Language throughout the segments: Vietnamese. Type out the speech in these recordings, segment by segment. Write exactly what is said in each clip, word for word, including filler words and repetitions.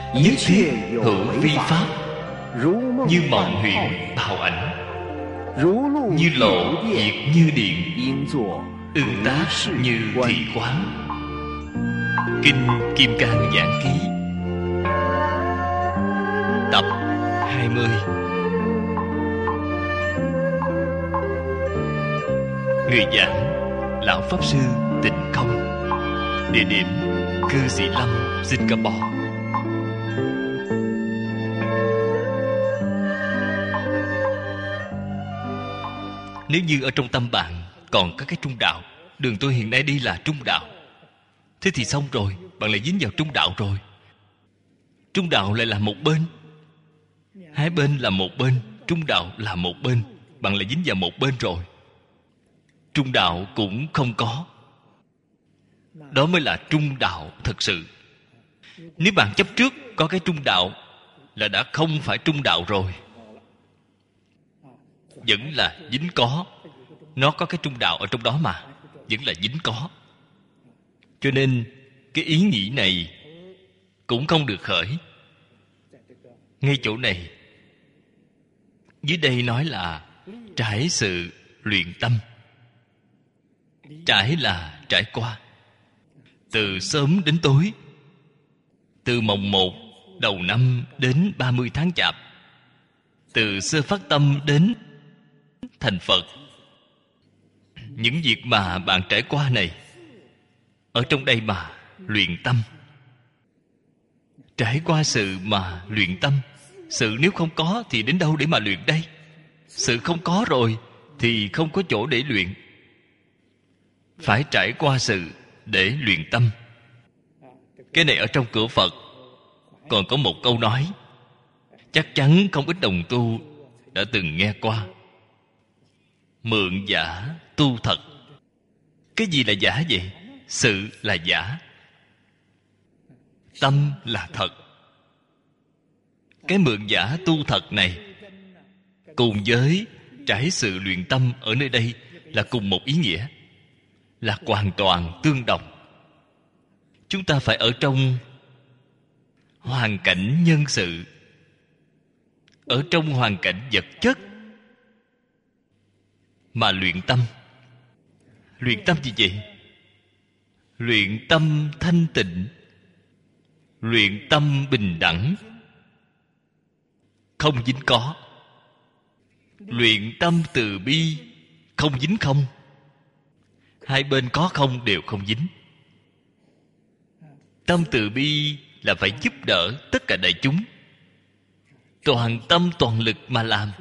nhất thiết hữu vi pháp, như mộng huyễn bào ảnh, như lộ diệt như điện, ưng tác như thị quán. Kinh Kim Cang Giảng Ký tập hai mươi. Người giảng Lão Pháp Sư Tịnh Không. Địa điểm Cư Sĩ Lâm, Singapore. Nếu như ở trong tâm bạn còn có cái trung đạo, đường tôi hiện nay đi là trung đạo, thế thì xong rồi, bạn lại dính vào trung đạo rồi. Trung đạo lại là một bên, hai bên là một bên, trung đạo là một bên, bạn lại dính vào một bên rồi. Trung đạo cũng không có, đó mới là trung đạo thật sự. Nếu bạn chấp trước có cái trung đạo là đã không phải trung đạo rồi, vẫn là dính có. Nó có cái trung đạo ở trong đó mà, vẫn là dính có. Cho nên cái ý nghĩ này cũng không được khởi. Ngay chỗ này, dưới đây nói là trải sự luyện tâm. Trải là trải qua, từ sớm đến tối, từ mồng một đầu năm đến ba mươi tháng chạp, từ sơ phát tâm đến thành Phật. Những việc mà bạn trải qua này, ở trong đây mà luyện tâm. Trải qua sự mà luyện tâm. Sự nếu không có thì đến đâu để mà luyện đây? Sự không có rồi thì không có chỗ để luyện. Phải trải qua sự để luyện tâm. Cái này ở trong cửa Phật còn có một câu nói, chắc chắn không ít đồng tu đã từng nghe qua: mượn giả tu thật. Cái gì là giả vậy? Sự là giả, tâm là thật. Cái mượn giả tu thật này cùng với trải sự luyện tâm ở nơi đây là cùng một ý nghĩa, là hoàn toàn tương đồng. Chúng ta phải ở trong hoàn cảnh nhân sự, ở trong hoàn cảnh vật chất mà luyện tâm. Luyện tâm gì vậy? Luyện tâm thanh tịnh, luyện tâm bình đẳng, không dính có. Luyện tâm từ bi, không dính không. Hai bên có không đều không dính. Tâm từ bi là phải giúp đỡ tất cả đại chúng, toàn tâm toàn lực mà làm.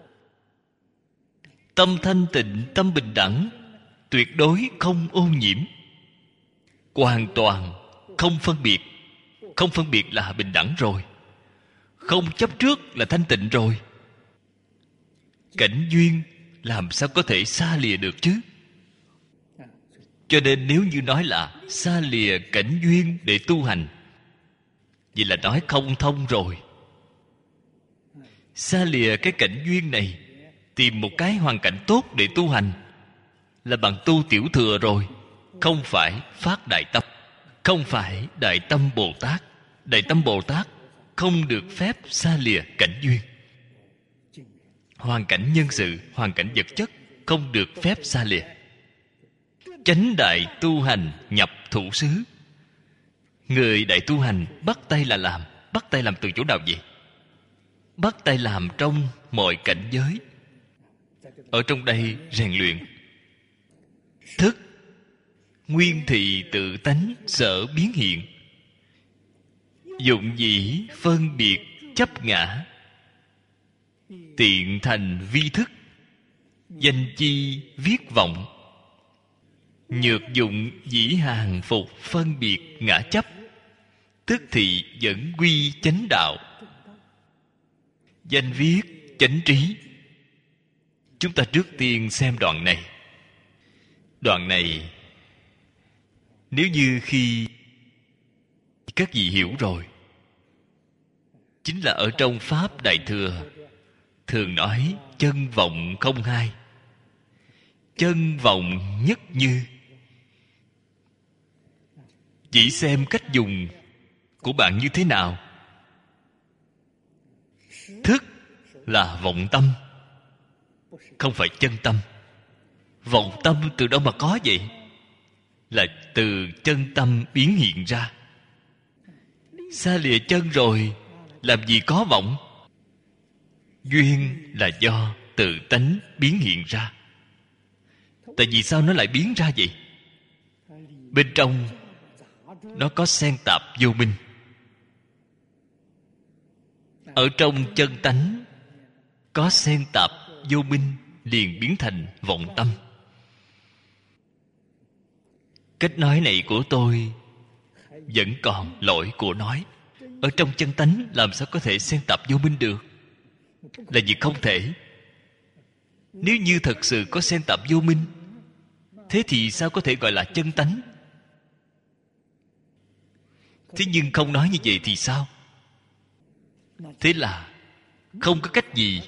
Tâm thanh tịnh, tâm bình đẳng, tuyệt đối không ô nhiễm, hoàn toàn không phân biệt. Không phân biệt là bình đẳng rồi, không chấp trước là thanh tịnh rồi. Cảnh duyên làm sao có thể xa lìa được chứ? Cho nên nếu như nói là xa lìa cảnh duyên để tu hành, vậy là nói không thông rồi. Xa lìa cái cảnh duyên này, tìm một cái hoàn cảnh tốt để tu hành, là bằng tu tiểu thừa rồi, không phải phát đại tâm, không phải đại tâm Bồ Tát. Đại tâm Bồ Tát không được phép xa lìa cảnh duyên. Hoàn cảnh nhân sự, hoàn cảnh vật chất không được phép xa lìa. Chánh đại tu hành nhập thủ xứ. Người đại tu hành bắt tay là làm. Bắt tay làm từ chỗ nào vậy? Bắt tay làm trong mọi cảnh giới. Ở trong đây rèn luyện. Thức nguyên thị tự tánh sở biến hiện, dụng dĩ phân biệt chấp ngã, tiện thành vi thức, danh chi viết vọng, nhược dụng dĩ hàng phục phân biệt ngã chấp, tức thì dẫn quy chánh đạo, danh viết chánh trí. Chúng ta trước tiên xem đoạn này. Đoạn này nếu như khi các vị hiểu rồi, chính là ở trong Pháp Đại Thừa thường nói chân vọng không hai, chân vọng nhất như. Chỉ xem cách dùng của bạn như thế nào Thức là vọng tâm, không phải chân tâm. Vọng tâm từ đâu mà có vậy? Là từ chân tâm biến hiện ra. Xa lìa chân rồi, làm gì có vọng? Duyên là do tự tánh biến hiện ra. Tại vì sao nó lại biến ra vậy? Bên trong nó có xen tạp vô minh. Ở trong chân tánh có xen tạp vô minh, liền biến thành vọng tâm. Cách nói này của tôi vẫn còn lỗi của nói. Ở trong chân tánh làm sao có thể xen tạp vô minh được? Là việc không thể. Nếu như thật sự có xen tạp vô minh, thế thì sao có thể gọi là chân tánh? Thế nhưng không nói như vậy thì sao? Thế là không có cách gì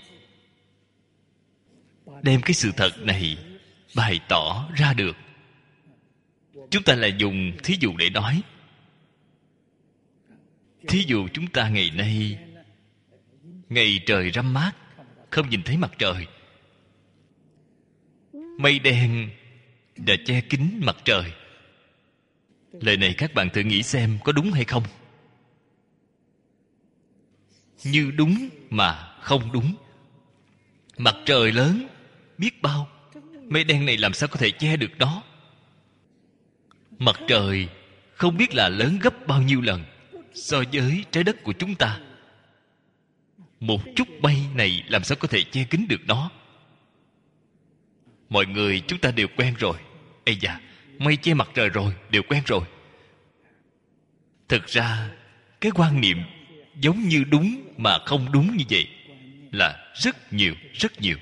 đem cái sự thật này bày tỏ ra được. Chúng ta là dùng thí dụ để nói. Thí dụ chúng ta ngày nay, ngày trời râm mát, không nhìn thấy mặt trời, mây đen đã che kín mặt trời. Lời này các bạn thử nghĩ xem có đúng hay không? Như đúng mà không đúng. Mặt trời lớn biết bao, mây đen này làm sao có thể che được nó? Mặt trời không biết là lớn gấp bao nhiêu lần so với trái đất của chúng ta. Một chút mây này làm sao có thể che kín được nó? Mọi người chúng ta đều quen rồi. Ây da, mây che mặt trời rồi, đều quen rồi. Thực ra cái quan niệm giống như đúng mà không đúng như vậy là rất nhiều, rất nhiều.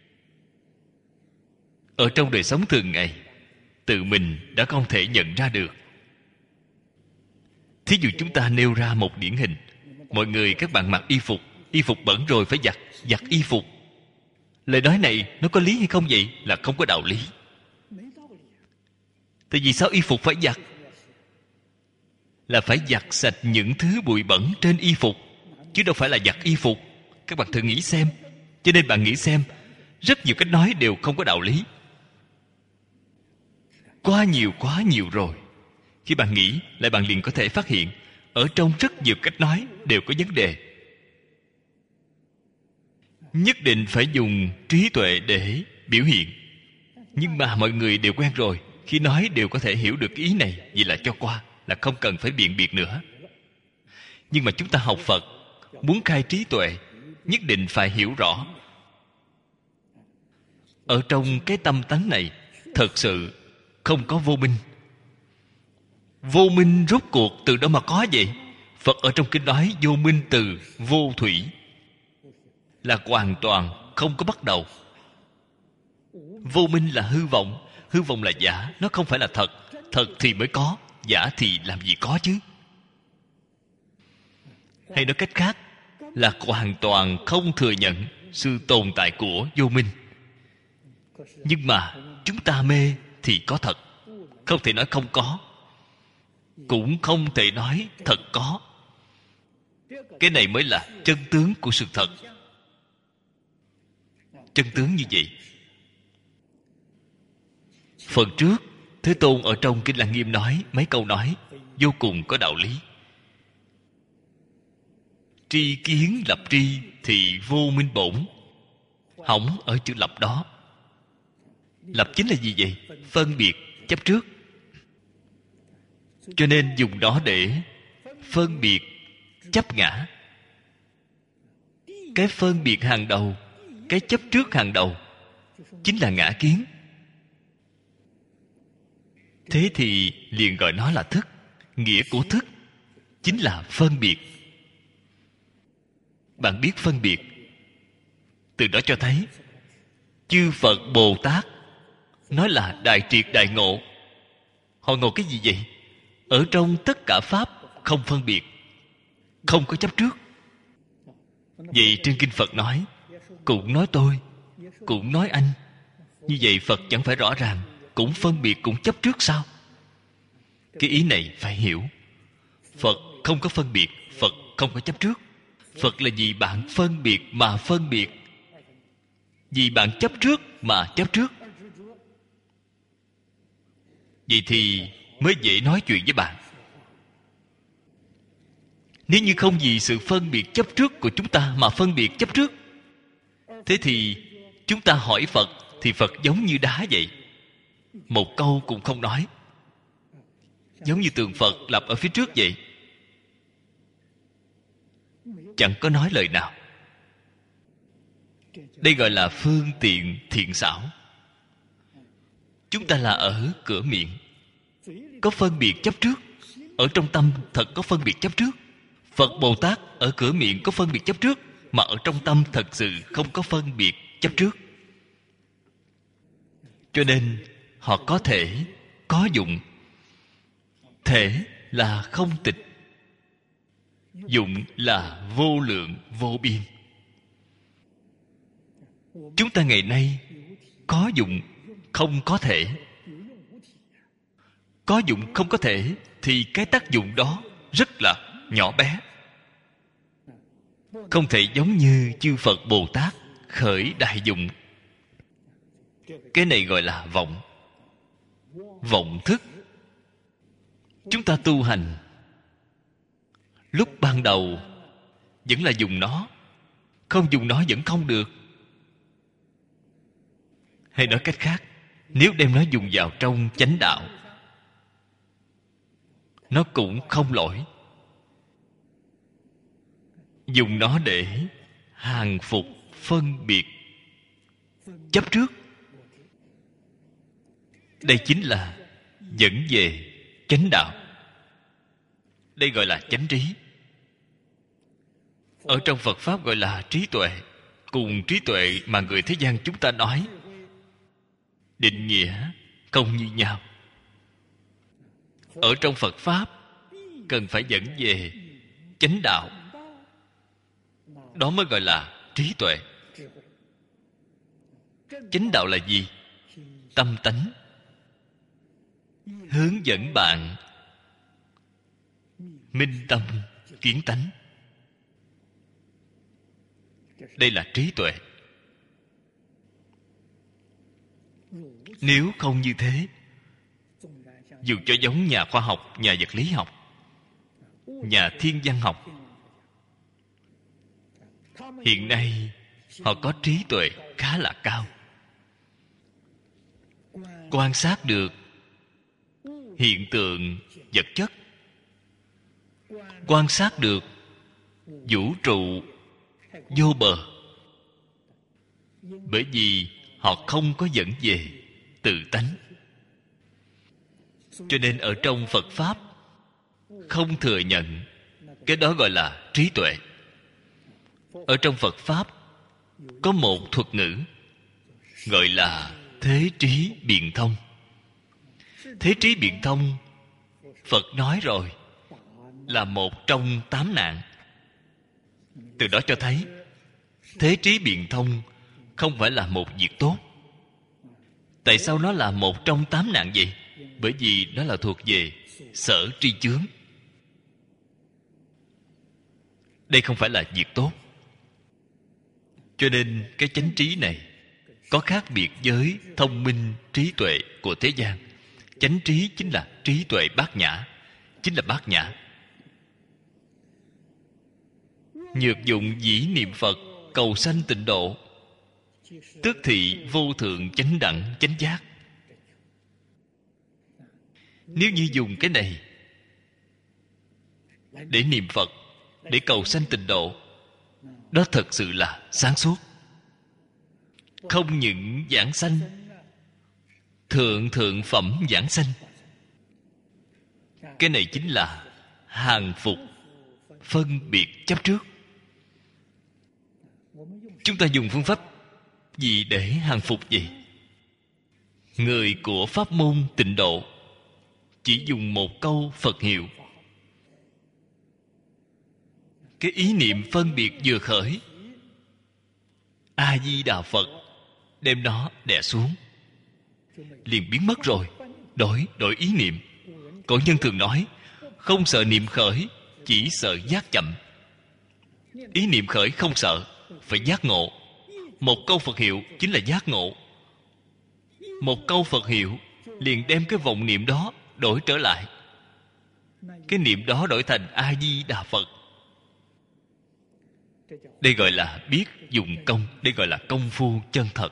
Ở trong đời sống thường ngày, tự mình đã không thể nhận ra được. Thí dụ chúng ta nêu ra một điển hình. Mọi người các bạn mặc y phục, y phục bẩn rồi phải giặt, giặt y phục. Lời nói này nó có lý hay không vậy? Là không có đạo lý. Tại vì sao y phục phải giặt? Là phải giặt sạch những thứ bụi bẩn trên y phục, chứ đâu phải là giặt y phục. Các bạn thử nghĩ xem. Cho nên bạn nghĩ xem, rất nhiều cách nói đều không có đạo lý. Quá nhiều quá nhiều rồi. Khi bạn nghĩ lại, bạn liền có thể phát hiện ở trong rất nhiều cách nói đều có vấn đề. Nhất định phải dùng trí tuệ để biểu hiện. Nhưng mà mọi người đều quen rồi, khi nói đều có thể hiểu được ý này, vậy là cho qua, là không cần phải biện biệt nữa. Nhưng mà chúng ta học Phật, muốn khai trí tuệ, nhất định phải hiểu rõ. Ở trong cái tâm tánh này, thật sự không có vô minh. Vô minh rốt cuộc từ đâu mà có vậy? Phật ở trong kinh nói vô minh từ vô thủy, là hoàn toàn không có bắt đầu. Vô minh là hư vọng. Hư vọng là giả, nó không phải là thật. Thật thì mới có, giả thì làm gì có chứ? Hay nói cách khác, là hoàn toàn không thừa nhận sự tồn tại của vô minh. Nhưng mà chúng ta mê thì có thật, không thể nói không có, cũng không thể nói thật có. Cái này mới là chân tướng của sự thật. Chân tướng như vậy. Phần trước Thế Tôn ở trong Kinh Lăng Nghiêm nói mấy câu nói vô cùng có đạo lý. Tri kiến lập tri thì vô minh bổn. Hỏng ở chữ lập đó. Lập chính là gì vậy? Phân biệt, chấp trước. Cho nên dùng đó để phân biệt chấp ngã. Cái phân biệt hàng đầu, cái chấp trước hàng đầu chính là ngã kiến. Thế thì liền gọi nó là thức. Nghĩa của thức chính là phân biệt. Bạn biết phân biệt, từ đó cho thấy chư Phật Bồ Tát nói là đại triệt đại ngộ. Họ ngộ cái gì vậy? Ở trong tất cả Pháp không phân biệt, không có chấp trước. Vậy trên Kinh Phật nói, cũng nói tôi, cũng nói anh. Như vậy Phật chẳng phải rõ ràng cũng phân biệt cũng chấp trước sao? Cái ý này phải hiểu. Phật không có phân biệt, Phật không có chấp trước. Phật là vì bạn phân biệt mà phân biệt, vì bạn chấp trước mà chấp trước. Vậy thì mới dễ nói chuyện với bạn. Nếu như không vì sự phân biệt chấp trước của chúng ta mà phân biệt chấp trước, thế thì chúng ta hỏi Phật thì Phật giống như đá vậy, một câu cũng không nói, giống như tượng Phật lập ở phía trước vậy, chẳng có nói lời nào. Đây gọi là phương tiện thiện xảo. Chúng ta là ở cửa miệng có phân biệt chấp trước, ở trong tâm thật có phân biệt chấp trước. Phật Bồ Tát ở cửa miệng có phân biệt chấp trước, mà ở trong tâm thật sự không có phân biệt chấp trước. Cho nên họ có thể, có dụng. Thể là không tịch, dụng là vô lượng vô biên. Chúng ta ngày nay có dụng không có thể. Có dụng không có thể thì cái tác dụng đó rất là nhỏ bé, không thể giống như chư Phật Bồ Tát khởi đại dụng. Cái này gọi là vọng. Vọng thức. Chúng ta tu hành lúc ban đầu vẫn là dùng nó, không dùng nó vẫn không được. Hay nói cách khác, nếu đem nó dùng vào trong chánh đạo, nó cũng không lỗi. Dùng nó để hàng phục phân biệt chấp trước, đây chính là dẫn về chánh đạo. Đây gọi là chánh trí. Ở trong Phật Pháp gọi là trí tuệ. Cùng trí tuệ mà người thế gian chúng ta nói, định nghĩa không như nhau. Ở trong Phật Pháp cần phải dẫn về chánh đạo, đó mới gọi là trí tuệ. Chánh đạo là gì? Tâm tánh, hướng dẫn bạn minh tâm kiến tánh. Đây là trí tuệ. Nếu không như thế, dù cho giống nhà khoa học, nhà vật lý học, nhà thiên văn học, hiện nay họ có trí tuệ khá là cao, quan sát được hiện tượng vật chất, quan sát được vũ trụ vô bờ. Bởi vì họ không có dẫn về tự tánh, cho nên ở trong Phật Pháp không thừa nhận. Cái đó gọi là trí tuệ. Ở trong Phật Pháp có một thuật ngữ gọi là thế trí biện thông. Thế trí biện thông, Phật nói rồi, là một trong tám nạn. Từ đó cho thấy thế trí biện thông không phải là một việc tốt. Tại sao nó là một trong tám nạn vậy? Bởi vì nó là thuộc về sở tri chướng. Đây không phải là việc tốt. Cho nên cái chánh trí này có khác biệt với thông minh trí tuệ của thế gian. Chánh trí chính là trí tuệ bát nhã, chính là bát nhã. Nhược dụng dĩ niệm Phật, cầu sanh tịnh độ, tức thị vô thượng chánh đẳng chánh giác. Nếu như dùng cái này để niệm Phật, để cầu sanh tịnh độ, đó thật sự là sáng suốt. Không những giảng sanh, thượng thượng phẩm giảng sanh. Cái này chính là hàng phục phân biệt chấp trước. Chúng ta dùng phương pháp gì để hàng phục gì? Người của pháp môn tịnh độ chỉ dùng một câu Phật hiệu, cái ý niệm phân biệt vừa khởi, A Di Đà Phật, đem nó đè xuống, liền biến mất rồi. Đổi, đổi ý niệm. Cổ nhân thường nói, không sợ niệm khởi, chỉ sợ giác chậm. Ý niệm khởi không sợ, phải giác ngộ. Một câu Phật hiệu chính là giác ngộ. Một câu Phật hiệu liền đem cái vọng niệm đó đổi trở lại. Cái niệm đó đổi thành A-di-đà Phật. Đây gọi là biết dụng công. Đây gọi là công phu chân thật.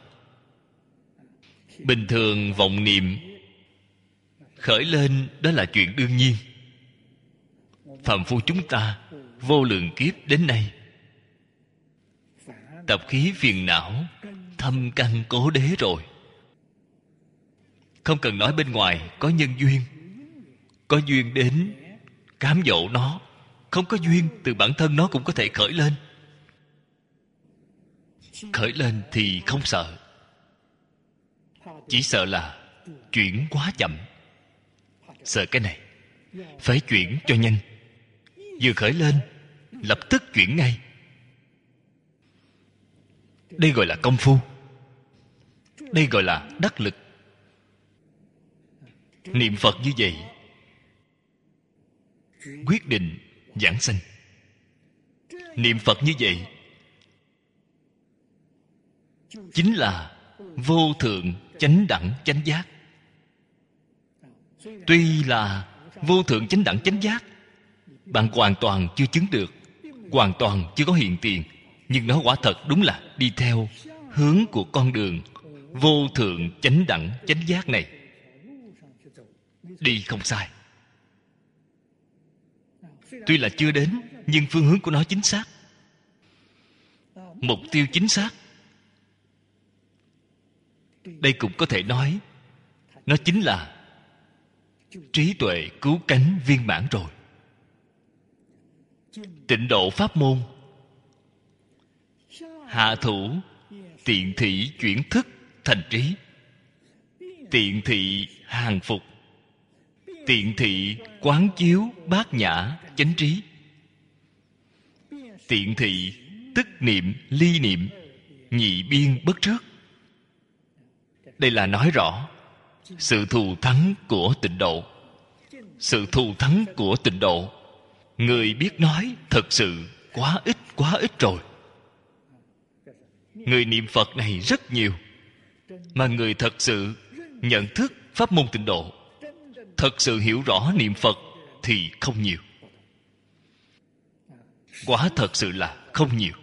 Bình thường vọng niệm khởi lên, đó là chuyện đương nhiên. Phàm phu chúng ta vô lượng kiếp đến nay, tập khí phiền não thâm căn cố đế rồi. Không cần nói bên ngoài có nhân duyên, có duyên đến cám dỗ nó. Không có duyên, từ bản thân nó cũng có thể khởi lên. Khởi lên thì không sợ, chỉ sợ là chuyển quá chậm. Sợ cái này phải chuyển cho nhanh. Vừa khởi lên lập tức chuyển ngay. Đây gọi là công phu. Đây gọi là đắc lực. Niệm Phật như vậy quyết định giảng sanh. Niệm Phật như vậy chính là vô thượng chánh đẳng chánh giác. Tuy là vô thượng chánh đẳng chánh giác, bạn hoàn toàn chưa chứng được, hoàn toàn chưa có hiện tiền, nhưng nó quả thật đúng là đi theo hướng của con đường vô thượng chánh đẳng chánh giác này, đi không sai. Tuy là chưa đến, nhưng phương hướng của nó chính xác, mục tiêu chính xác. Đây cũng có thể nói nó chính là trí tuệ cứu cánh viên mãn rồi. Tịnh độ pháp môn hạ thủ tiện thị chuyển thức thành trí, tiện thị hàng phục, tiện thị quán chiếu bát nhã chánh trí, tiện thị tức niệm ly niệm nhị biên bất trước. Đây là nói rõ sự thù thắng của tịnh độ. Sự thù thắng của tịnh độ, người biết nói thật sự quá ít quá ít rồi. Người niệm Phật này rất nhiều, mà người thật sự nhận thức pháp môn tịnh độ, thật sự hiểu rõ niệm Phật thì không nhiều. Quả thật sự là không nhiều.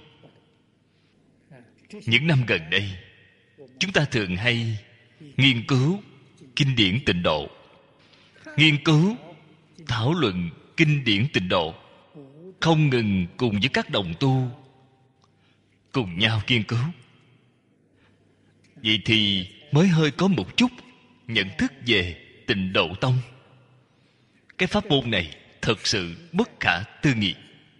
Những năm gần đây, chúng ta thường hay nghiên cứu kinh điển tịnh độ, nghiên cứu thảo luận kinh điển tịnh độ, không ngừng cùng với các đồng tu cùng nhau nghiên cứu. Vậy thì mới hơi có một chút nhận thức về Tịnh Độ Tông. Cái pháp môn này thật sự bất khả tư nghị.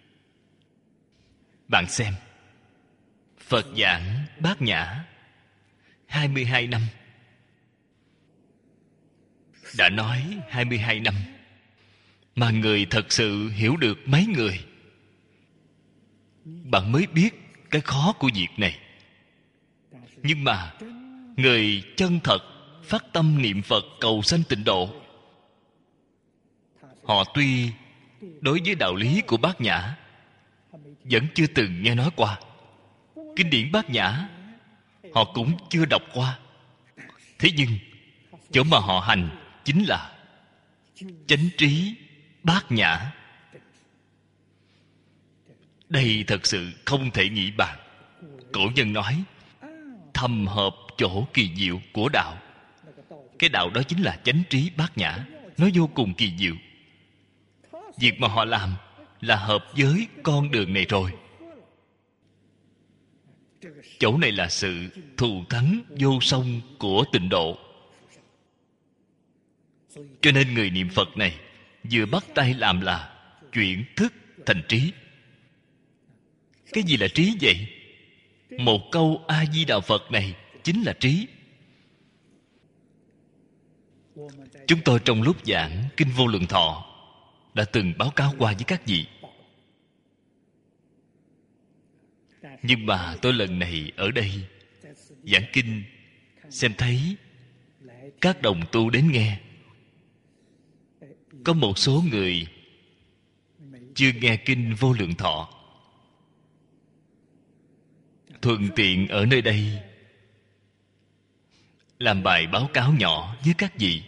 Bạn xem, Phật giảng Bát Nhã hai mươi hai năm. Đã nói hai mươi hai năm, mà người thật sự hiểu được mấy người. Bạn mới biết cái khó của việc này. Nhưng mà người chân thật phát tâm niệm Phật cầu sanh tịnh độ, họ tuy đối với đạo lý của Bát Nhã vẫn chưa từng nghe nói qua, kinh điển Bát Nhã họ cũng chưa đọc qua. Thế nhưng chỗ mà họ hành chính là chánh trí Bát Nhã. Đây thật sự không thể nghĩ bàn. Cổ nhân nói thầm hợp chỗ kỳ diệu của đạo. Cái đạo đó chính là chánh trí Bát Nhã. Nó vô cùng kỳ diệu. Việc mà họ làm là hợp với con đường này rồi. Chỗ này là sự thù thắng vô song của tịnh độ. Cho nên người niệm Phật này vừa bắt tay làm là chuyển thức thành trí. Cái gì là trí vậy? Một câu A-di-đà Phật này chính là trí. Chúng tôi trong lúc giảng Kinh Vô Lượng Thọ đã từng báo cáo qua với các vị. Nhưng mà tôi lần này ở đây giảng kinh, xem thấy các đồng tu đến nghe, có một số người chưa nghe Kinh Vô Lượng Thọ. thuận tiện ở nơi đây làm bài báo cáo nhỏ với các vị.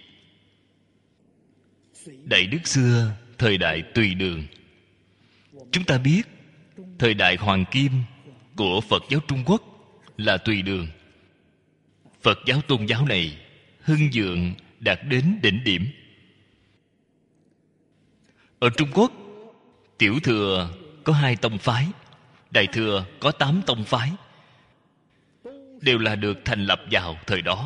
Đại đức xưa thời đại Tùy Đường, chúng ta biết thời đại hoàng kim của Phật giáo Trung Quốc là Tùy Đường. Phật giáo tôn giáo này hưng vượng đạt đến đỉnh điểm. Ở Trung Quốc, Tiểu Thừa có hai tông phái, Đại Thừa có tám tông phái, đều là được thành lập vào thời đó,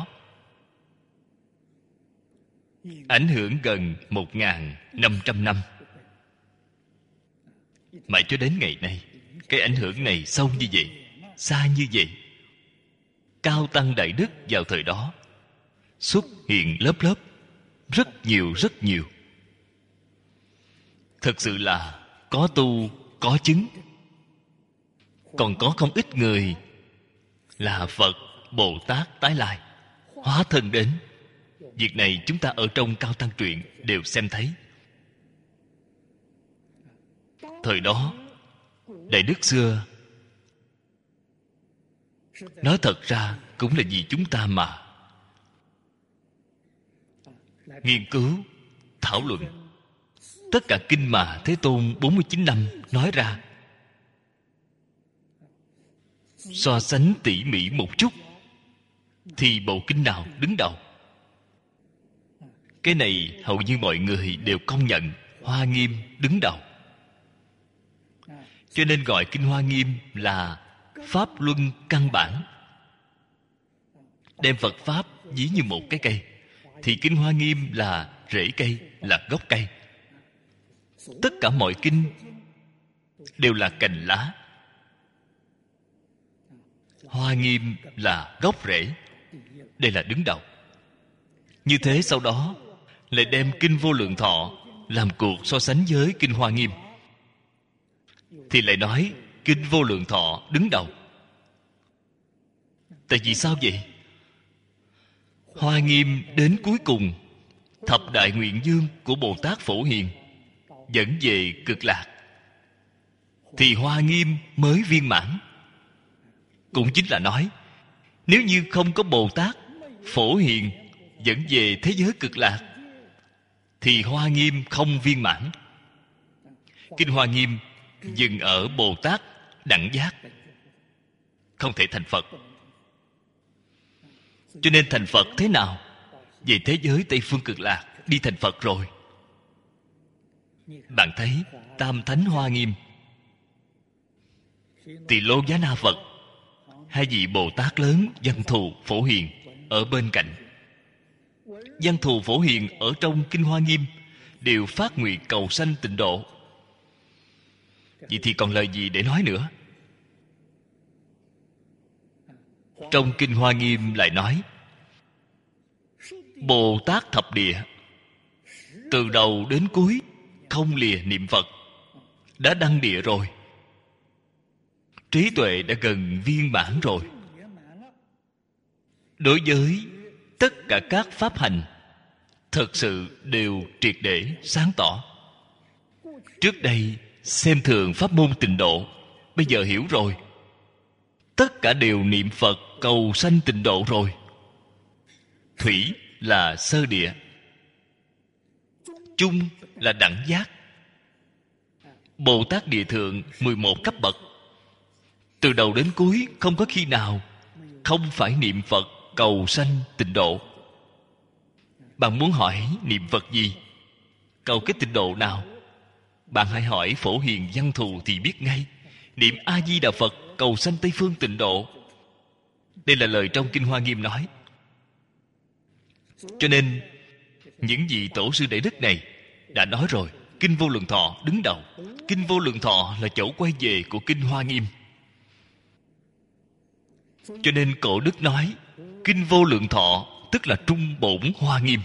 ảnh hưởng gần một nghìn năm trăm năm. Mãi cho đến ngày nay, cái ảnh hưởng này sâu như vậy, xa như vậy. Cao tăng đại đức vào thời đó xuất hiện lớp lớp, rất nhiều rất nhiều. Thật sự là có tu, có chứng. Còn có không ít người là Phật, Bồ Tát tái lai, hóa thân đến. Việc này chúng ta ở trong Cao Tăng truyện đều xem thấy. Thời đó, đại đức xưa nói thật ra cũng là vì chúng ta mà nghiên cứu, thảo luận. Tất cả kinh mà Thế Tôn bốn mươi chín năm nói ra, so sánh tỉ mỉ một chút, thì bộ kinh nào đứng đầu? Cái này hầu như mọi người đều công nhận Hoa Nghiêm đứng đầu. Cho nên gọi kinh Hoa Nghiêm là Pháp Luân căn bản. Đem Phật Pháp ví như một cái cây, thì kinh Hoa Nghiêm là rễ cây, là gốc cây. Tất cả mọi kinh đều là cành lá, Hoa Nghiêm là gốc rễ. Đây là đứng đầu. Như thế sau đó lại đem kinh Vô Lượng Thọ làm cuộc so sánh với kinh Hoa Nghiêm, thì lại nói kinh Vô Lượng Thọ đứng đầu. Tại vì sao vậy? Hoa Nghiêm đến cuối cùng, thập đại nguyện dương của Bồ Tát Phổ Hiền dẫn về Cực Lạc, thì Hoa Nghiêm mới viên mãn. Cũng chính là nói, nếu như không có Bồ Tát Phổ Hiền dẫn về thế giới Cực Lạc, thì Hoa Nghiêm không viên mãn. Kinh Hoa Nghiêm dừng ở Bồ Tát đẳng giác, không thể thành Phật. Cho nên thành Phật thế nào? Về thế giới Tây Phương Cực Lạc đi thành Phật rồi. Bạn thấy Tam Thánh Hoa Nghiêm, Tỳ Lô Giá Na Phật, hai vị Bồ Tát lớn Văn Thù Phổ Hiền ở bên cạnh. Văn Thù Phổ Hiền ở trong kinh Hoa Nghiêm đều phát nguyện cầu sanh tịnh độ. Vậy thì còn lời gì để nói nữa? Trong kinh Hoa Nghiêm lại nói, Bồ Tát thập địa từ đầu đến cuối không lìa niệm Phật, đã đăng địa rồi, trí tuệ đã gần viên mãn rồi. Đối với tất cả các pháp hành, thật sự đều triệt để sáng tỏ. Trước đây xem thường pháp môn tịnh độ, bây giờ hiểu rồi, tất cả đều niệm Phật cầu sanh tịnh độ rồi. Thủy là sơ địa, chung là đẳng giác. Bồ Tát Địa Thượng mười một cấp bậc, từ đầu đến cuối không có khi nào không phải niệm Phật cầu sanh tịnh độ. Bạn muốn hỏi niệm Phật gì, cầu cái tịnh độ nào, bạn hãy hỏi Phổ Hiền Văn Thù thì biết ngay. Niệm A Di Đà Phật cầu sanh Tây Phương tịnh độ. Đây là lời trong kinh Hoa Nghiêm nói. Cho nên những vị tổ sư đại đức này đã nói rồi, kinh Vô Lượng Thọ đứng đầu. Kinh Vô Lượng Thọ là chỗ quay về của kinh Hoa Nghiêm. Cho nên cổ đức nói kinh Vô Lượng Thọ tức là trung bổn Hoa Nghiêm.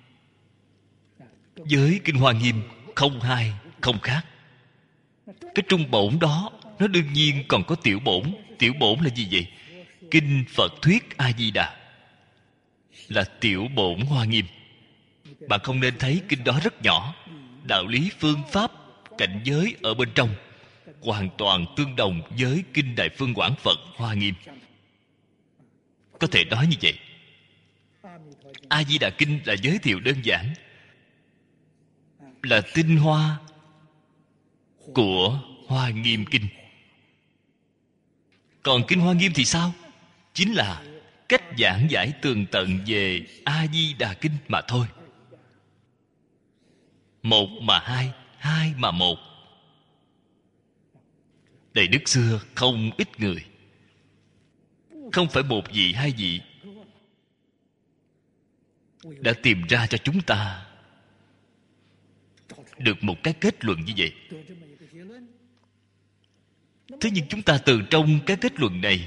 Với kinh Hoa Nghiêm không hai không khác. Cái trung bổn đó nó đương nhiên còn có tiểu bổn. Tiểu bổn là gì vậy? Kinh Phật Thuyết A Di Đà là tiểu bổn Hoa Nghiêm. Bạn không nên thấy kinh đó rất nhỏ, đạo lý phương pháp cảnh giới ở bên trong hoàn toàn tương đồng với kinh Đại Phương Quảng Phật Hoa Nghiêm. Có thể nói như vậy. A Di Đà Kinh là giới thiệu đơn giản, là tinh hoa của Hoa Nghiêm Kinh. Còn kinh Hoa Nghiêm thì sao? Chính là cách giảng giải tường tận về A Di Đà Kinh mà thôi. Một mà hai, hai mà một. Đại đức xưa không ít người, không phải một vị hai vị, đã tìm ra cho chúng ta được một cái kết luận như vậy. Thế nhưng chúng ta từ trong cái kết luận này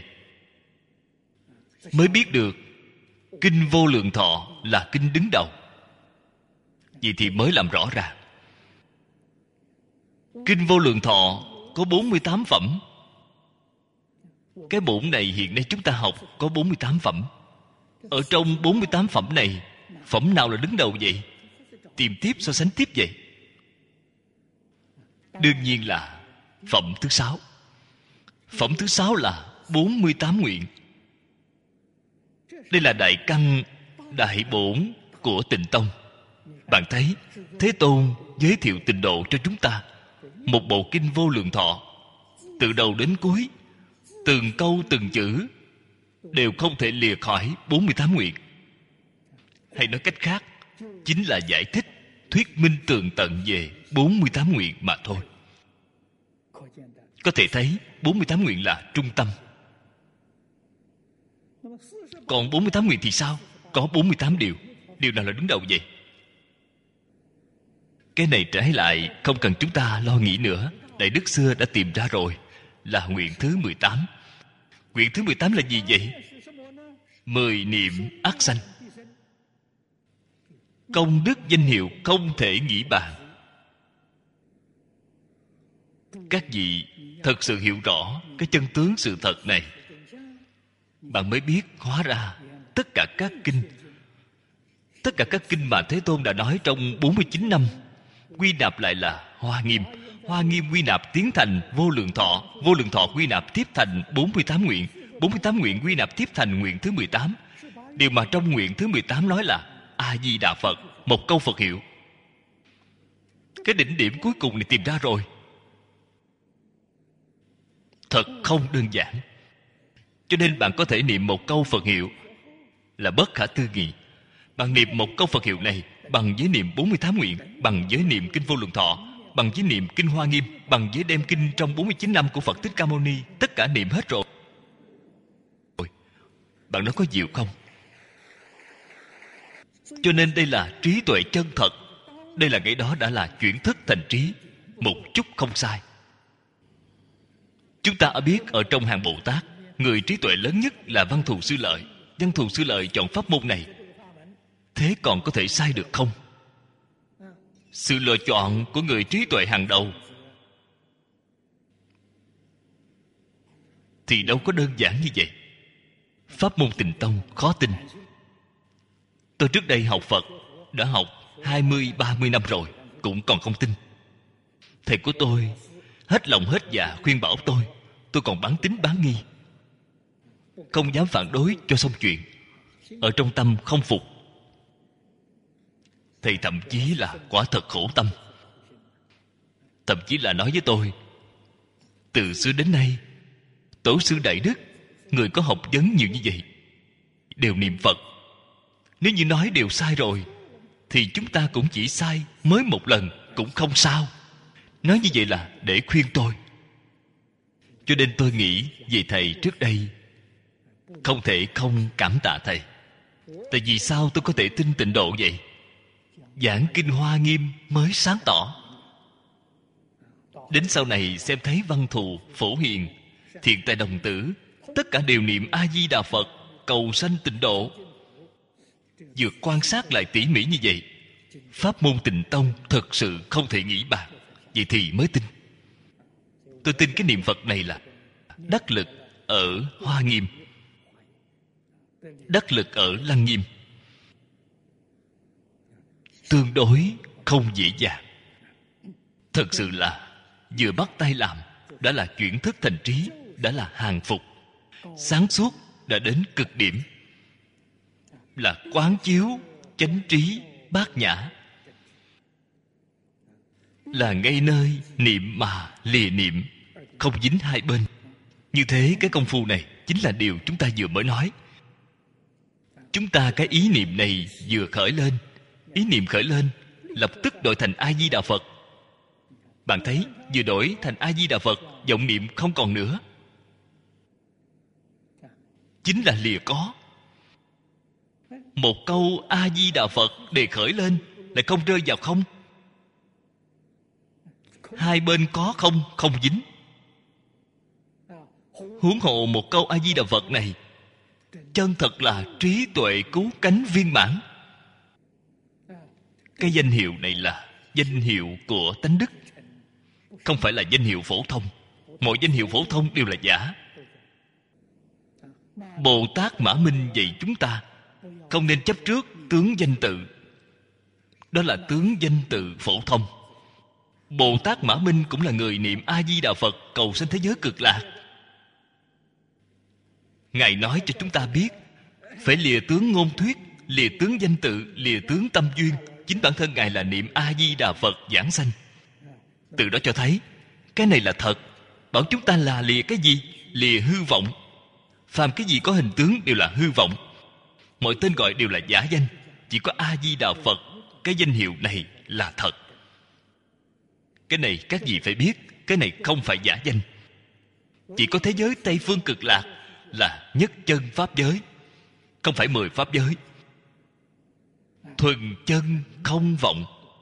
mới biết được kinh Vô Lượng Thọ là kinh đứng đầu. Vậy thì mới làm rõ ràng. Kinh Vô Lượng Thọ có bốn mươi tám phẩm. Cái bổn này hiện nay chúng ta học có bốn mươi tám phẩm. Ở trong bốn mươi tám phẩm này, phẩm nào là đứng đầu vậy? Tìm tiếp, so sánh tiếp vậy. Đương nhiên là phẩm thứ sáu. Phẩm thứ sáu là bốn mươi tám nguyện. Đây là đại căn, đại bổn của Tịnh Tông. Bạn thấy Thế Tôn giới thiệu tịnh độ cho chúng ta, một bộ kinh Vô Lượng Thọ, từ đầu đến cuối, từng câu từng chữ đều không thể lìa khỏi bốn mươi tám nguyện. Hay nói cách khác, chính là giải thích, thuyết minh tường tận về bốn mươi tám nguyện mà thôi. Có thể thấy bốn mươi tám nguyện là trung tâm. Còn bốn mươi tám nguyện thì sao? Có bốn mươi tám điều. Điều nào là đứng đầu vậy? Cái này trái lại không cần chúng ta lo nghĩ nữa. Đại đức xưa đã tìm ra rồi, là nguyện thứ mười tám. Nguyện thứ mười tám là gì vậy? Mười niệm ác sanh. Công đức danh hiệu không thể nghĩ bàn. Các vị thật sự hiểu rõ cái chân tướng sự thật này, bạn mới biết hóa ra tất cả các kinh, tất cả các kinh mà Thế Tôn đã nói trong bốn mươi chín năm, quy nạp lại là Hoa Nghiêm. Hoa Nghiêm quy nạp tiến thành Vô Lượng Thọ. Vô Lượng Thọ quy nạp tiếp thành bốn mươi tám nguyện. bốn mươi tám nguyện quy nạp tiếp thành nguyện thứ mười tám. Điều mà trong nguyện thứ mười tám nói là A-di-đà Phật, một câu Phật hiệu. Cái đỉnh điểm cuối cùng này tìm ra rồi. Thật không đơn giản. Cho nên bạn có thể niệm một câu Phật hiệu là bất khả tư nghị. Bạn niệm một câu Phật hiệu này bằng với niệm bốn mươi tám nguyện, bằng với niệm kinh Vô Lượng Thọ, bằng với niệm kinh Hoa Nghiêm, bằng với đem kinh trong bốn mươi chín năm của Phật Thích Ca Mâu Ni, tất cả niệm hết rồi. Bạn nói có diệu không? Cho nên đây là trí tuệ chân thật. Đây là cái đó đã là chuyển thức thành trí, một chút không sai. Chúng ta đã biết ở trong hàng Bồ Tát, người trí tuệ lớn nhất là Văn Thù Sư Lợi. Văn Thù Sư Lợi chọn pháp môn này, thế còn có thể sai được không? Sự lựa chọn của người trí tuệ hàng đầu thì đâu có đơn giản như vậy. Pháp môn Tịnh Tông khó tin. Tôi trước đây học Phật đã học hai mươi, ba mươi năm rồi, cũng còn không tin. Thầy của tôi hết lòng hết dạ khuyên bảo tôi, tôi còn bán tín bán nghi, không dám phản đối cho xong chuyện. Ở trong tâm không phục. Thầy thậm chí là quả thật khổ tâm. Thậm chí là nói với tôi, từ xưa đến nay, tổ sư Đại Đức, người có học vấn nhiều như vậy, đều niệm Phật. Nếu như nói đều sai rồi, thì chúng ta cũng chỉ sai mới một lần cũng không sao. Nói như vậy là để khuyên tôi. Cho nên tôi nghĩ về thầy trước đây không thể không cảm tạ thầy. Tại vì sao tôi có thể tin tịnh độ vậy? Giảng kinh Hoa Nghiêm mới sáng tỏ. Đến sau này xem thấy Văn Thù, Phổ Hiền, Thiện Tài Đồng Tử, tất cả đều niệm A-di-đà Phật, cầu sanh tịnh độ. Vừa quan sát lại tỉ mỉ như vậy, pháp môn Tịnh Tông thật sự không thể nghĩ bàn. Vậy thì mới tin. Tôi tin cái niệm Phật này là đắc lực ở Hoa Nghiêm, đắc lực ở Lăng Nghiêm, tương đối không dễ dàng. Thật sự là vừa bắt tay làm, đã là chuyển thức thành trí, đã là hàng phục. Sáng suốt đã đến cực điểm, là quán chiếu chánh trí bát nhã, là ngay nơi niệm mà lìa niệm, không dính hai bên. Như thế cái công phu này chính là điều chúng ta vừa mới nói. Chúng ta cái ý niệm này vừa khởi lên, ý niệm khởi lên lập tức đổi thành A Di Đà Phật. Bạn thấy vừa đổi thành A Di Đà Phật, vọng niệm không còn nữa, chính là lìa có. Một câu A Di Đà Phật đề khởi lên lại không rơi vào không. Hai bên có không, không dính. Huống hộ một câu A Di Đà Phật này chân thật là trí tuệ cứu cánh viên mãn. Cái danh hiệu này là danh hiệu của tánh đức, không phải là danh hiệu phổ thông. Mọi danh hiệu phổ thông đều là giả. Bồ Tát Mã Minh dạy chúng ta không nên chấp trước tướng danh tự. Đó là tướng danh tự phổ thông. Bồ Tát Mã Minh cũng là người niệm A Di Đà Phật cầu sanh thế giới cực lạc. Ngài nói cho chúng ta biết phải lìa tướng ngôn thuyết, lìa tướng danh tự, lìa tướng tâm duyên. Chính bản thân Ngài là niệm A Di Đà Phật giảng sanh. Từ đó cho thấy cái này là thật. Bảo chúng ta là lìa cái gì? Lìa hư vọng. Phàm cái gì có hình tướng đều là hư vọng. Mọi tên gọi đều là giả danh. Chỉ có A Di Đà Phật, cái danh hiệu này là thật. Cái này các vị phải biết, cái này không phải giả danh. Chỉ có thế giới Tây Phương Cực Lạc là nhất chân pháp giới, không phải mười pháp giới. Thuần chân không vọng.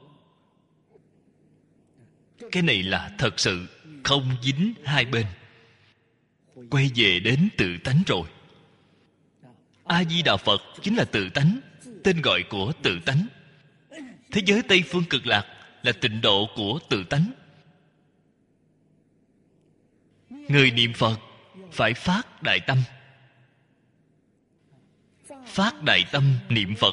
Cái này là thật sự không dính hai bên, quay về đến tự tánh rồi. A Di Đà Phật chính là tự tánh, tên gọi của tự tánh. Thế giới Tây Phương Cực Lạc là tịnh độ của tự tánh. Người niệm Phật phải phát đại tâm. Phát đại tâm niệm Phật,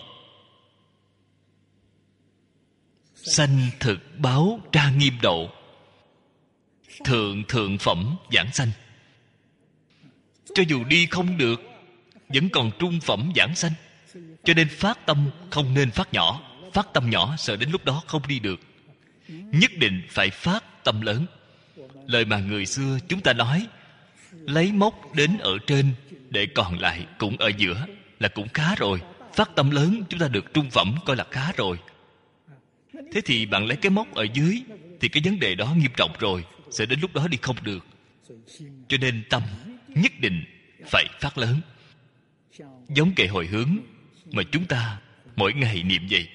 sanh thực báo tra nghiêm độ, thượng thượng phẩm giảng sanh. Cho dù đi không được, vẫn còn trung phẩm giảng sanh. Cho nên phát tâm không nên phát nhỏ. Phát tâm nhỏ sợ đến lúc đó không đi được. Nhất định phải phát tâm lớn. Lời mà người xưa chúng ta nói, lấy móc đến ở trên để còn lại cũng ở giữa, là cũng khá rồi. Phát tâm lớn chúng ta được trung phẩm coi là khá rồi. Thế thì bạn lấy cái móc ở dưới thì cái vấn đề đó nghiêm trọng rồi, sẽ đến lúc đó đi không được. Cho nên tâm nhất định phải phát lớn, giống kệ hồi hướng mà chúng ta mỗi ngày niệm vậy.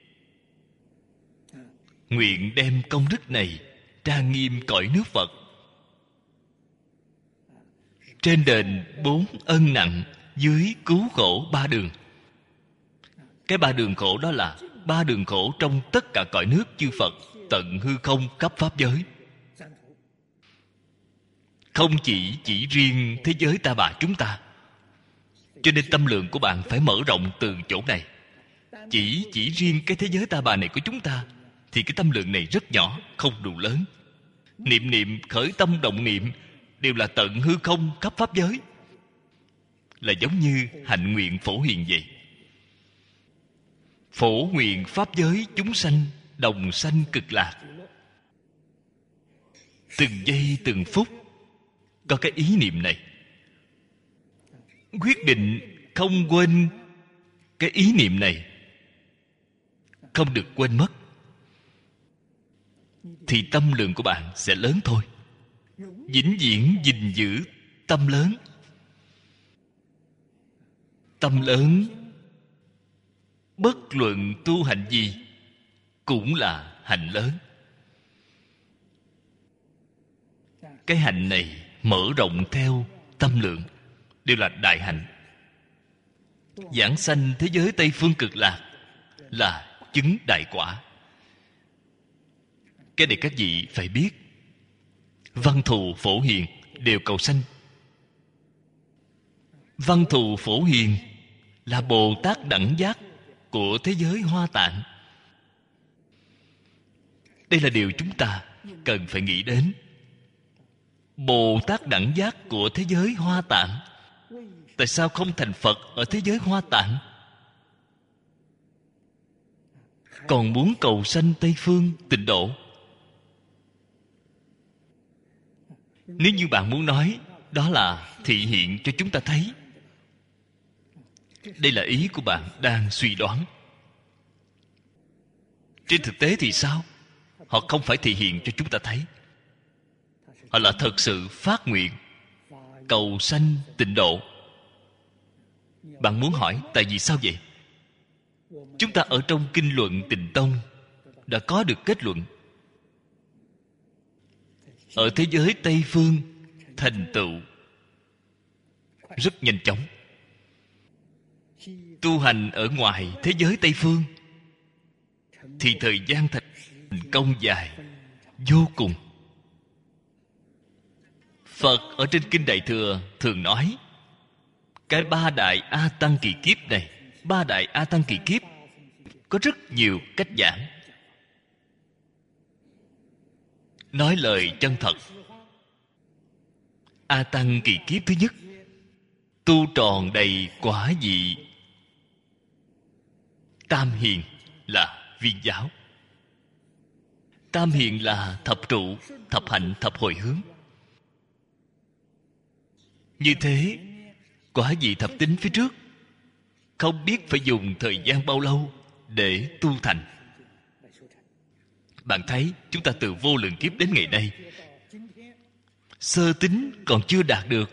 Nguyện đem công đức này trang nghiêm cõi nước Phật, trên đền bốn ân nặng, dưới cứu khổ ba đường. Cái ba đường khổ đó là ba đường khổ trong tất cả cõi nước chư Phật, tận hư không khắp pháp giới. Không chỉ chỉ riêng thế giới Ta Bà chúng ta. Cho nên tâm lượng của bạn phải mở rộng từ chỗ này. Chỉ chỉ riêng cái thế giới Ta Bà này của chúng ta thì cái tâm lượng này rất nhỏ, không đủ lớn. Niệm niệm khởi tâm động niệm đều là tận hư không khắp pháp giới, là giống như hạnh nguyện phổ hiền vậy. Phổ nguyện pháp giới chúng sanh đồng sanh cực lạc. Từng giây từng phút có cái ý niệm này, quyết định không quên cái ý niệm này, không được quên mất, thì tâm lượng của bạn sẽ lớn thôi. Vĩnh viễn gìn giữ tâm lớn. Tâm lớn, bất luận tu hành gì cũng là hạnh lớn. Cái hạnh này mở rộng theo tâm lượng đều là đại hạnh. Giảng sanh thế giới Tây Phương Cực Lạc là chứng đại quả. Cái này các vị phải biết. Văn thù phổ hiền đều cầu sanh. Văn thù phổ hiền là Bồ Tát đẳng giác của thế giới Hoa Tạng. Đây là điều chúng ta cần phải nghĩ đến. Bồ Tát đẳng giác của thế giới Hoa Tạng, tại sao không thành Phật ở thế giới Hoa Tạng? Còn muốn cầu sanh Tây Phương Tịnh Độ. Nếu như bạn muốn nói đó là thị hiện cho chúng ta thấy, đây là ý của bạn đang suy đoán. Trên thực tế thì sao? Họ không phải thị hiện cho chúng ta thấy, họ là thật sự phát nguyện cầu sanh tịnh độ. Bạn muốn hỏi tại vì sao vậy? Chúng ta ở trong kinh luận Tịnh Tông đã có được kết luận. Ở thế giới Tây Phương thành tựu rất nhanh chóng. Tu hành ở ngoài thế giới Tây Phương thì thời gian thành công dài vô cùng. Phật ở trên Kinh Đại Thừa thường nói cái ba đại A Tăng kỳ kiếp này, ba đại A Tăng kỳ kiếp có rất nhiều cách giảng. Nói lời chân thật, A Tăng kỳ kiếp thứ nhất, tu tròn đầy quả vị tam hiền là viên giáo. Tam hiền là thập trụ, thập hạnh, thập hồi hướng. Như thế, quả vị thập tính phía trước không biết phải dùng thời gian bao lâu để tu thành. Bạn thấy chúng ta từ vô lượng kiếp đến ngày nay, sơ tính còn chưa đạt được,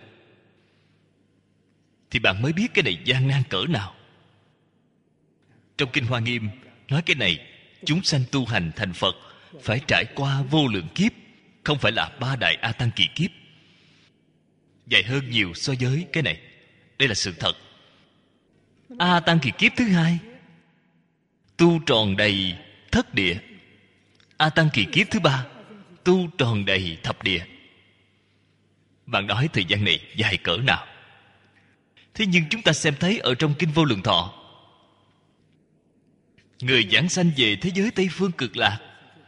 thì bạn mới biết cái này gian nan cỡ nào. Trong Kinh Hoa Nghiêm nói cái này, chúng sanh tu hành thành Phật phải trải qua vô lượng kiếp, không phải là ba đại A Tăng kỳ kiếp. Dài hơn nhiều so với cái này. Đây là sự thật. A Tăng kỳ kiếp thứ hai, tu tròn đầy thất địa. A Tăng kỳ kiếp thứ ba, tu tròn đầy thập địa. Bạn nói thời gian này dài cỡ nào? Thế nhưng chúng ta xem thấy ở trong Kinh Vô Lượng Thọ, người giảng sanh về thế giới Tây Phương Cực Lạc,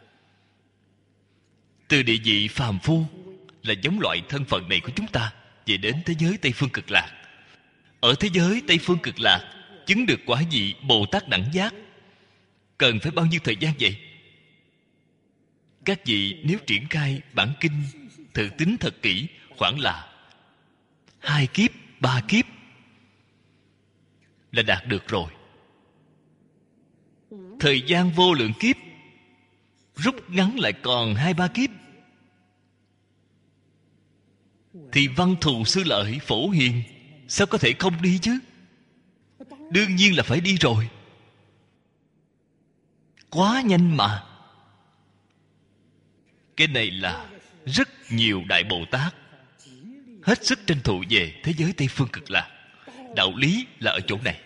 từ địa vị phàm phu là giống loại thân phận này của chúng ta, về đến thế giới Tây Phương Cực Lạc. Ở thế giới Tây Phương Cực Lạc chứng được quả vị Bồ Tát đẳng giác cần phải bao nhiêu thời gian vậy? Các vị nếu triển khai bản kinh thử tính thật kỹ, khoảng là hai kiếp, ba kiếp là đạt được rồi. Thời gian vô lượng kiếp rút ngắn lại còn hai ba kiếp, thì Văn Thù Sư Lợi Phổ Hiền sao có thể không đi chứ? Đương nhiên là phải đi rồi. Quá nhanh mà. Cái này là rất nhiều Đại Bồ Tát hết sức tranh thủ về thế giới Tây Phương Cực Lạc. Đạo lý là ở chỗ này.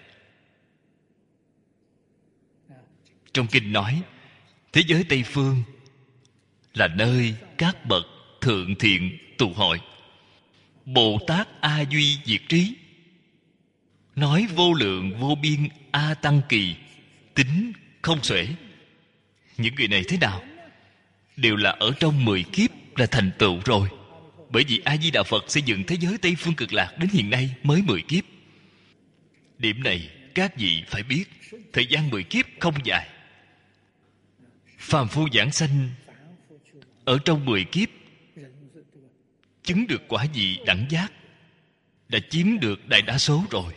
Trong kinh nói thế giới Tây Phương là nơi các bậc thượng thiện tụ hội. Bồ Tát A Duy Diệt Trí nói vô lượng vô biên A Tăng kỳ tính không xuể. Những người này thế nào? Đều là ở trong mười kiếp là thành tựu rồi. Bởi vì A Di Đà Phật xây dựng thế giới Tây Phương Cực Lạc đến hiện nay mới mười kiếp. Điểm này các vị phải biết. Thời gian mười kiếp không dài. Phàm phu giảng sanh ở trong mười kiếp chứng được quả vị đẳng giác đã chiếm được đại đa số rồi.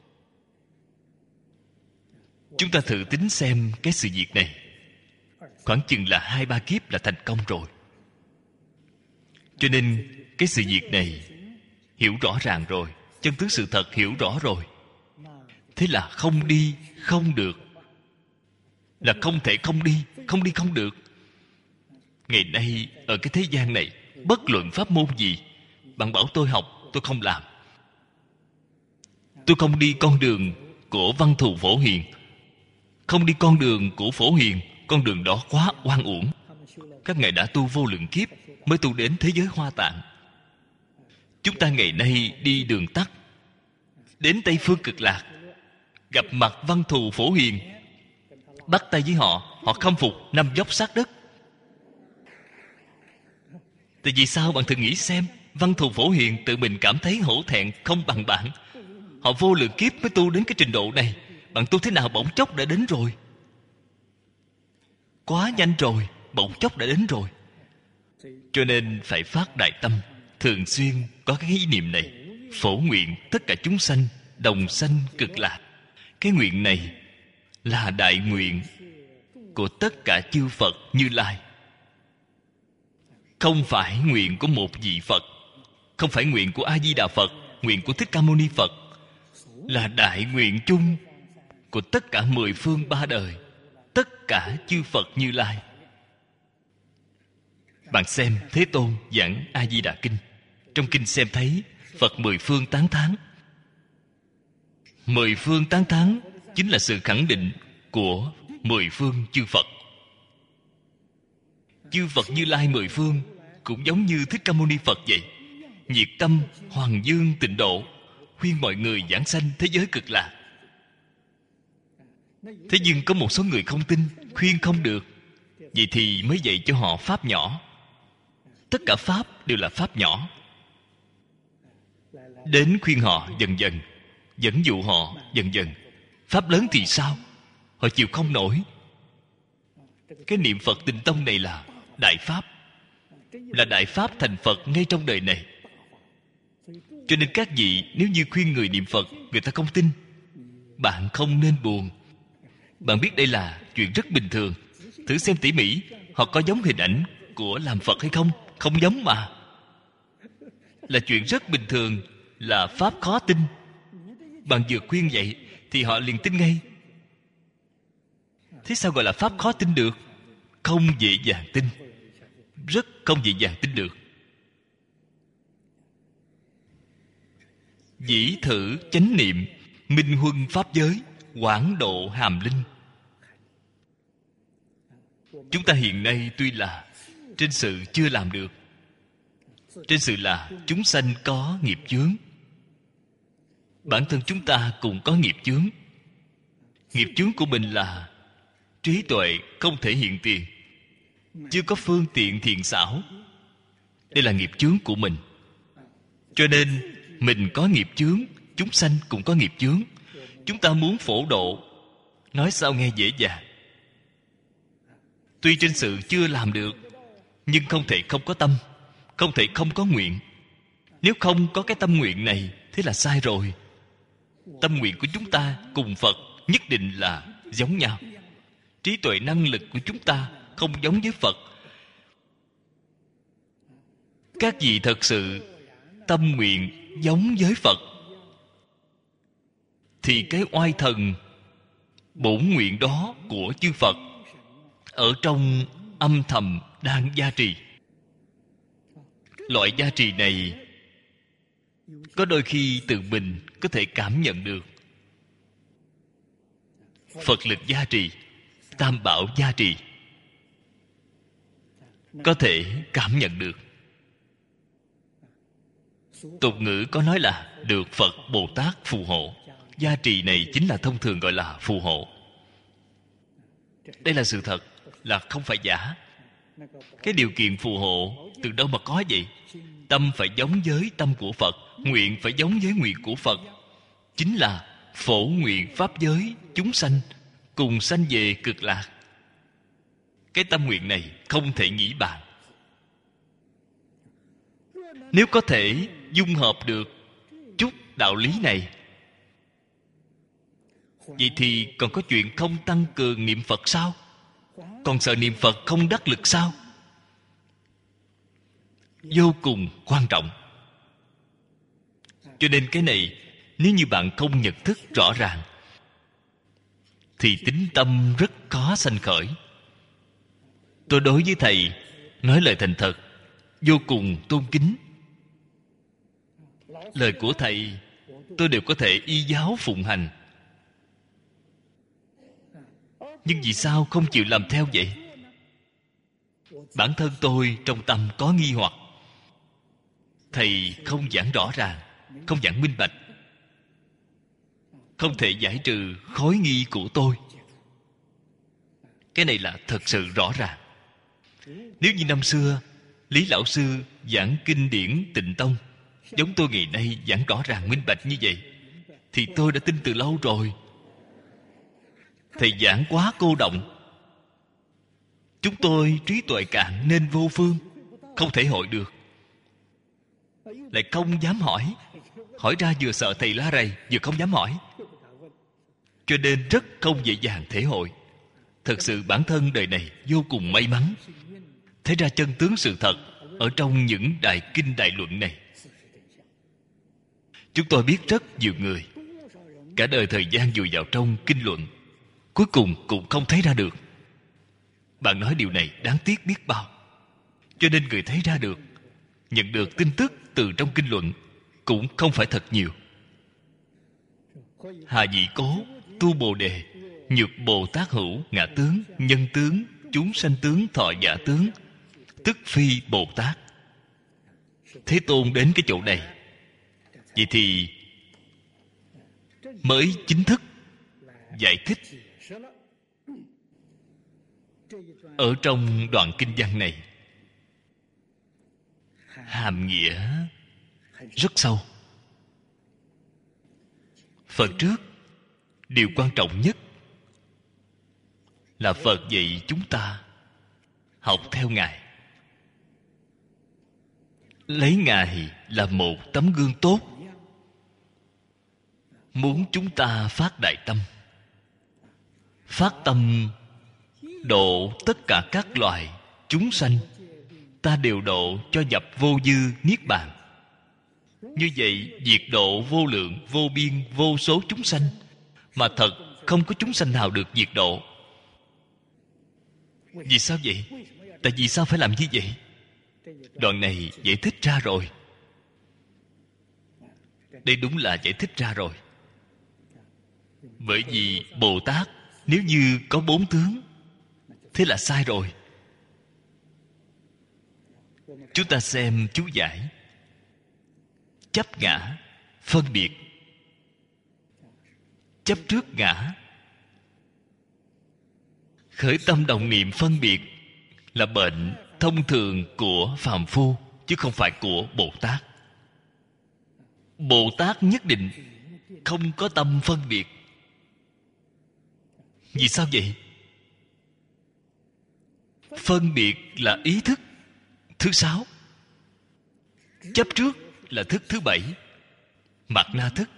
Chúng ta thử tính xem cái sự việc này, khoảng chừng là hai ba kiếp là thành công rồi. Cho nên cái sự việc này hiểu rõ ràng rồi, chân tướng sự thật hiểu rõ rồi, thế là không đi không được, là không thể không đi, không đi không được. Ngày nay ở cái thế gian này, bất luận pháp môn gì, bạn bảo tôi học, tôi không làm. Tôi không đi con đường của Văn Thù Phổ Hiền, không đi con đường của Phổ Hiền. Con đường đó quá oan uổng. Các ngài đã tu vô lượng kiếp mới tu đến thế giới Hoa Tạng. Chúng ta ngày nay đi đường tắt, đến Tây Phương Cực Lạc, gặp mặt Văn Thù Phổ Hiền, bắt tay với họ, họ khâm phục năm dốc sát đất. Tại vì sao? Bạn thử nghĩ xem, Văn thù phổ hiền tự mình cảm thấy hổ thẹn không bằng bạn. Họ vô lượng kiếp mới tu đến cái trình độ này. Bạn tu thế nào bỗng chốc đã đến rồi. Quá nhanh rồi, bỗng chốc đã đến rồi. Cho nên phải phát đại tâm, thường xuyên có cái ý niệm này. Phổ nguyện tất cả chúng sanh đồng sanh cực lạc. Cái nguyện này là đại nguyện của tất cả chư Phật Như Lai. Không phải nguyện của một vị Phật, không phải nguyện của A Di Đà Phật, nguyện của Thích Ca Mâu Ni Phật, là đại nguyện chung của tất cả mười phương ba đời, tất cả chư Phật Như Lai. Bạn xem Thế Tôn giảng A Di Đà Kinh, trong kinh xem thấy Phật mười phương tán thán. Mười phương tán thán chính là sự khẳng định của mười phương chư Phật. Chư Phật Như Lai mười phương cũng giống như Thích Ca Mâu Ni Phật vậy, nhiệt tâm hoàng dương tịnh độ, khuyên mọi người giảng sanh thế giới cực lạc. Thế nhưng có một số người không tin, khuyên không được. Vậy thì mới dạy cho họ pháp nhỏ. Tất cả pháp đều là pháp nhỏ. Đến khuyên họ dần dần, dẫn dụ họ dần dần. Pháp lớn thì sao? Họ chịu không nổi. Cái niệm Phật Tịnh Tông này là đại pháp, là đại pháp thành Phật ngay trong đời này. Cho nên các vị nếu như khuyên người niệm Phật, người ta không tin, bạn không nên buồn. Bạn biết đây là chuyện rất bình thường. Thử xem tỉ mỉ, họ có giống hình ảnh của làm Phật hay không? Không giống mà. Là chuyện rất bình thường, là pháp khó tin. Bạn vừa khuyên vậy thì họ liền tin ngay. Thế sao gọi là pháp khó tin được? Không dễ dàng tin, rất không dễ dàng tin được. Dĩ thử chánh niệm, minh huân pháp giới, quảng độ hàm linh. Chúng ta hiện nay tuy là trên sự chưa làm được. Trên sự là chúng sanh có nghiệp chướng. Bản thân chúng ta cũng có nghiệp chướng. Nghiệp chướng của mình là trí tuệ không thể hiện tiền, chưa có phương tiện thiện xảo. Đây là nghiệp chướng của mình. Cho nên mình có nghiệp chướng, chúng sanh cũng có nghiệp chướng. Chúng ta muốn phổ độ, nói sao nghe dễ dàng. Tuy trên sự chưa làm được, nhưng không thể không có tâm, không thể không có nguyện. Nếu không có cái tâm nguyện này, thế là sai rồi. Tâm nguyện của chúng ta cùng Phật nhất định là giống nhau. Trí tuệ năng lực của chúng ta không giống với Phật. Các vị thật sự tâm nguyện giống với Phật, thì cái oai thần bổn nguyện đó của chư Phật ở trong âm thầm đang gia trì. Loại gia trì này có đôi khi tự mình có thể cảm nhận được. Phật lực gia trì, Tam Bảo gia trì, có thể cảm nhận được. Tục ngữ có nói là được Phật Bồ Tát phù hộ. Gia trì này chính là thông thường gọi là phù hộ. Đây là sự thật, là không phải giả. Cái điều kiện phù hộ từ đâu mà có vậy? Tâm phải giống với tâm của Phật, nguyện phải giống với nguyện của Phật. Chính là phổ nguyện pháp giới chúng sanh cùng sanh về cực lạc. Cái tâm nguyện này không thể nghĩ bàn. Nếu có thể dung hợp được chút đạo lý này, vậy thì còn có chuyện không tăng cường niệm Phật sao? Còn sợ niệm Phật không đắc lực sao? Vô cùng quan trọng. Cho nên cái này, nếu như bạn không nhận thức rõ ràng, thì tín tâm rất khó sanh khởi. Tôi đối với thầy nói lời thành thật, vô cùng tôn kính. Lời của thầy tôi đều có thể y giáo phụng hành. Nhưng vì sao không chịu làm theo vậy? Bản thân tôi trong tâm có nghi hoặc. Thầy không giảng rõ ràng, không giảng minh bạch, không thể giải trừ khối nghi của tôi. Cái này là thật sự rõ ràng. Nếu như năm xưa Lý Lão Sư giảng kinh điển Tịnh Tông, giống tôi ngày nay giảng rõ ràng minh bạch như vậy, thì tôi đã tin từ lâu rồi. Thầy giảng quá cô động, chúng tôi trí tuệ cạn nên vô phương, không thể hội được, lại không dám hỏi. Hỏi ra vừa sợ thầy la rầy, vừa không dám hỏi, cho nên rất không dễ dàng thể hội. Thật sự bản thân đời này vô cùng may mắn, thấy ra chân tướng sự thật ở trong những đại kinh đại luận này. Chúng tôi biết rất nhiều người cả đời thời gian vùi vào trong kinh luận, cuối cùng cũng không thấy ra được. Bạn nói điều này đáng tiếc biết bao. Cho nên người thấy ra được, nhận được tin tức từ trong kinh luận cũng không phải thật nhiều. Hà vị cố tu Bồ đề, nhược Bồ Tát hữu ngã tướng, nhân tướng, chúng sanh tướng, thọ giả tướng, tức phi Bồ Tát. Thế Tôn đến cái chỗ này, vậy thì mới chính thức giải thích. Ở trong đoạn kinh văn này, hàm nghĩa rất sâu. Phật trước, điều quan trọng nhất là Phật dạy chúng ta học theo Ngài, lấy Ngài là một tấm gương tốt, muốn chúng ta phát đại tâm, phát tâm độ tất cả các loài chúng sanh, ta đều độ cho nhập vô dư niết bàn. Như vậy diệt độ vô lượng vô biên vô số chúng sanh, mà thật không có chúng sanh nào được diệt độ. Vì sao vậy? Tại vì sao phải làm như vậy? Đoạn này giải thích ra rồi. Đây đúng là giải thích ra rồi. Bởi vì Bồ Tát nếu như có bốn tướng, thế là sai rồi. Chúng ta xem chú giải: chấp ngã, phân biệt. Chấp trước ngã, khởi tâm động niệm phân biệt là bệnh thông thường của phàm phu, chứ không phải của Bồ Tát. Bồ Tát nhất định không có tâm phân biệt. Vì sao vậy? Phân biệt là ý thức thứ sáu, chấp trước là thức thứ bảy, mạt na thức.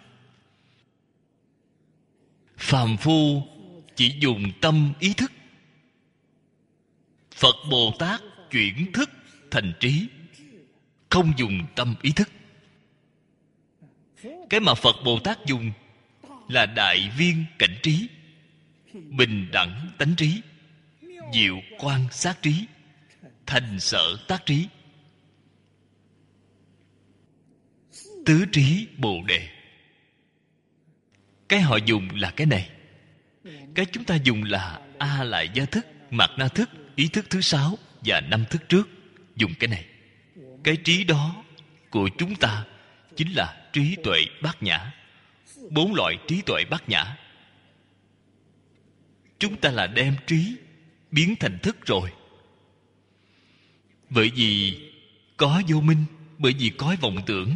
Phàm phu chỉ dùng tâm ý thức, Phật Bồ Tát chuyển thức thành trí, không dùng tâm ý thức. Cái mà Phật Bồ Tát dùng là đại viên cảnh trí, bình đẳng tánh trí, diệu quan sát trí, thành sở tác trí, tứ trí Bồ đề. Cái họ dùng là cái này. Cái chúng ta dùng là A lại gia thức, mạt na thức, ý thức thứ sáu và năm thức trước. Dùng cái này. Cái trí đó của chúng ta chính là trí tuệ bát nhã. Bốn loại trí tuệ bát nhã. Chúng ta là đem trí biến thành thức rồi. Bởi vì có vô minh, bởi vì có vọng tưởng,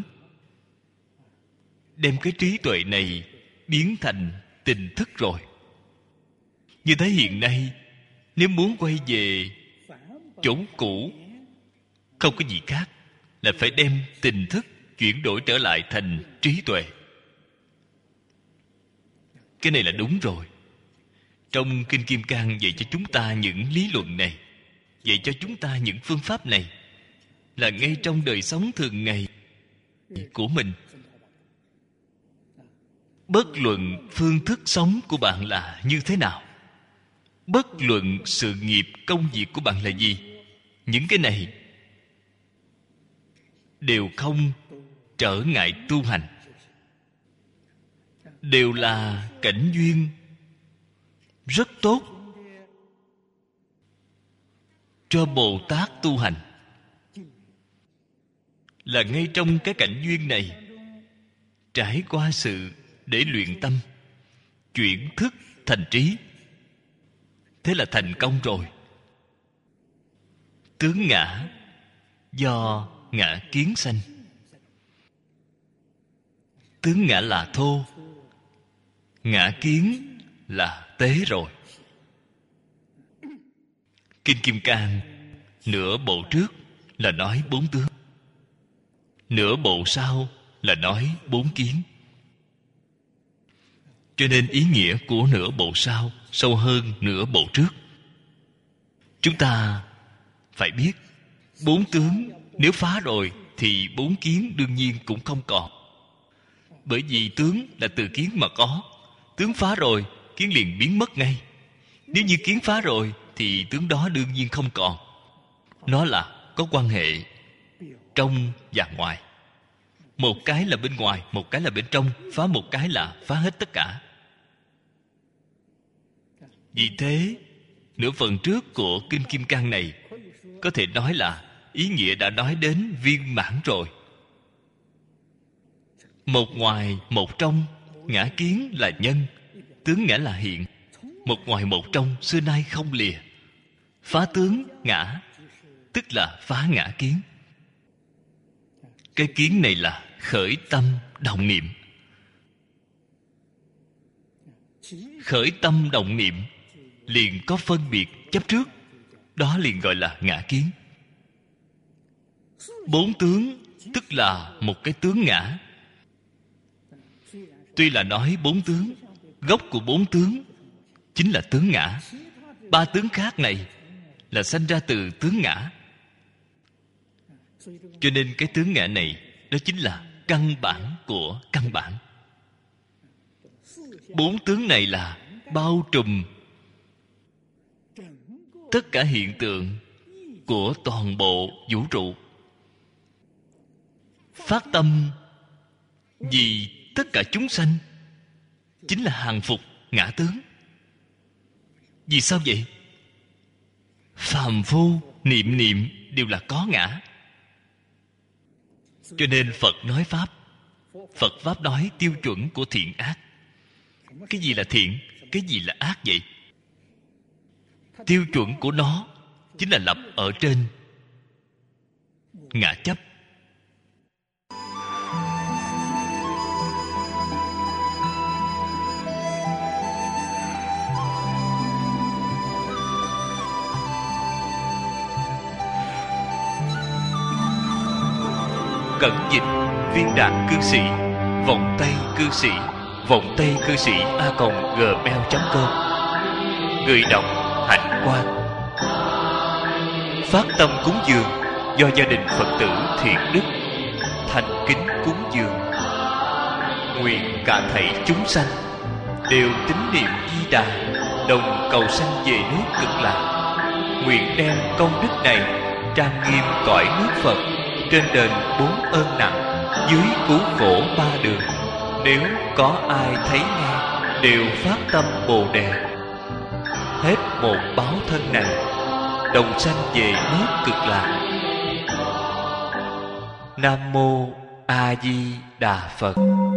đem cái trí tuệ này biến thành tình thức rồi. Như thế hiện nay, nếu muốn quay về chỗ cũ, không có gì khác, là phải đem tình thức chuyển đổi trở lại thành trí tuệ. Cái này là đúng rồi. Trong Kinh Kim Cang dạy cho chúng ta những lý luận này, dạy cho chúng ta những phương pháp này, là ngay trong đời sống thường ngày của mình. Bất luận phương thức sống của bạn là như thế nào, bất luận sự nghiệp công việc của bạn là gì, những cái này đều không trở ngại tu hành, đều là cảnh duyên rất tốt cho Bồ Tát tu hành. Là ngay trong cái cảnh duyên này, trải qua sự để luyện tâm, chuyển thức thành trí, thế là thành công rồi. Tướng ngã do ngã kiến sanh. Tướng ngã là thô, ngã kiến là tế rồi. Kinh Kim Cang nửa bộ trước là nói bốn tướng, nửa bộ sau là nói bốn kiến. Cho nên ý nghĩa của nửa bộ sau sâu hơn nửa bộ trước. Chúng ta phải biết, bốn tướng nếu phá rồi thì bốn kiến đương nhiên cũng không còn. Bởi vì tướng là từ kiến mà có. Tướng phá rồi, kiến liền biến mất ngay. Nếu như kiến phá rồi thì tướng đó đương nhiên không còn. Nó là có quan hệ trong và ngoài. Một cái là bên ngoài, một cái là bên trong. Phá một cái là phá hết tất cả. Vì thế, nửa phần trước của Kinh Kim Cang này có thể nói là ý nghĩa đã nói đến viên mãn rồi. Một ngoài một trong, ngã kiến là nhân, tướng ngã là hiện. Một ngoài một trong xưa nay không lìa. Phá tướng ngã tức là phá ngã kiến. Cái kiến này là khởi tâm động niệm. Khởi tâm động niệm liền có phân biệt chấp trước, đó liền gọi là ngã kiến. Bốn tướng tức là một cái tướng ngã. Tuy là nói bốn tướng, gốc của bốn tướng chính là tướng ngã. Ba tướng khác này là sanh ra từ tướng ngã. Cho nên cái tướng ngã này đó chính là căn bản của căn bản. Bốn tướng này là bao trùm tất cả hiện tượng của toàn bộ vũ trụ. Phát tâm vì tất cả chúng sanh chính là hàng phục ngã tướng. Vì sao vậy? Phàm phu niệm niệm đều là có ngã. Cho nên Phật nói Pháp, Phật Pháp nói tiêu chuẩn của thiện ác. Cái gì là thiện, cái gì là ác vậy? Tiêu chuẩn của nó chính là lập ở trên ngã chấp. Cẩn dịch viên đạn cư sĩ, vọng tay cư sĩ, vọng tay cư sĩ a còng gmail chấm com. Người đọc Hạnh Quang. Phát tâm cúng dường do gia đình Phật tử Thiện Đức thành kính cúng dường. Nguyện cả thảy chúng sanh đều tín niệm Di Đà, đồng cầu sanh về nước Cực Lạc. Nguyện đem công đức này trang nghiêm cõi nước Phật, trên đền bốn ơn nặng, dưới cứu khổ ba đường. Nếu có ai thấy nghe đều phát tâm Bồ Đề, hết một báo thân này đồng sanh về nước Cực Lạc. Nam mô A Di Đà Phật.